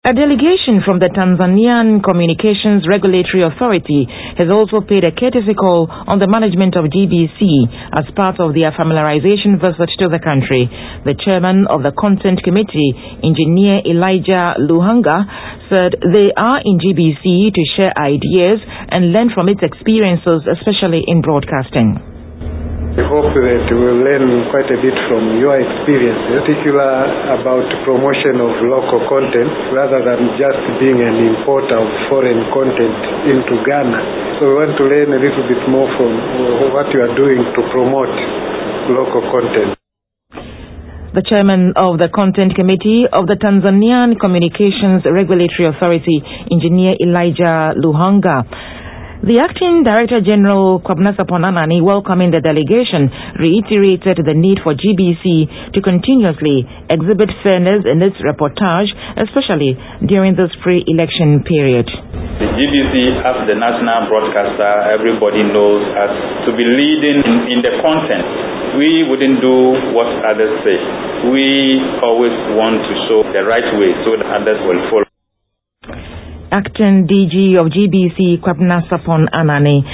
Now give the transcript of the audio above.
A delegation from the Tanzanian Communications Regulatory Authority has also paid a courtesy call on the management of GBC as part of their familiarization visit to the country. The chairman of the Content Committee, Engineer Elijah Luhanga, said they are in GBC to share ideas and learn from its experiences, especially in broadcasting. I hope that we will learn quite a bit from your experience, in particular about promotion of local content rather than just being an importer of foreign content into Ghana. So we want to learn a little bit more from what you are doing to promote local content. The chairman of the Content Committee of the Tanzanian Communications Regulatory Authority, Engineer Elijah Luhanga. The Acting Director General, Kwabnasapon Anani, welcoming the delegation, reiterated the need for GBC to continuously exhibit fairness in its reportage, especially during this pre-election period. The GBC, as the national broadcaster, everybody knows us to be leading in the content. We wouldn't do what others say. We always want to show the right way so that others will follow. Acting DG of GBC, Kwabnasapon Anani.